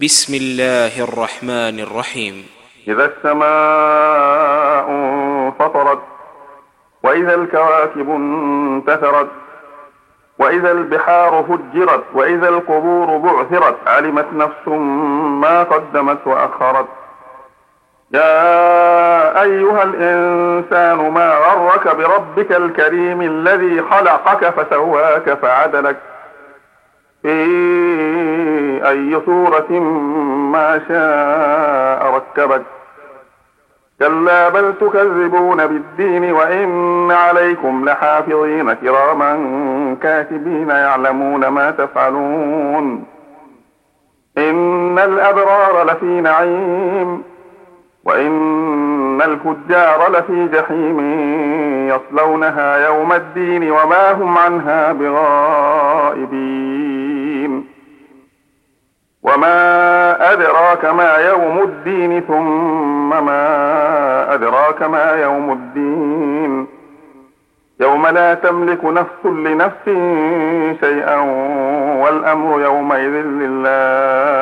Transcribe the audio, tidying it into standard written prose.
بسم الله الرحمن الرحيم. إذا السماء انفطرت وإذا الكواكب انتثرت وإذا البحار فجرت وإذا القبور بعثرت علمت نفس ما قدمت وأخرت. يا أيها الإنسان ما غرك بربك الكريم الذي خلقك فسواك فعدلك في أي صورة ما شاء ركبك. كلا بل تكذبون بالدين وإن عليكم لحافظين كراما كاتبين يعلمون ما تفعلون. إن الأبرار لفي نعيم وإن الفجار لفي جحيم يصلونها يوم الدين وما هم عنها بغائبين. وما أدراك ما يوم الدين ثم ما أدراك ما يوم الدين يوم لا تملك نفس لنفس شيئا والأمر يومئذ لله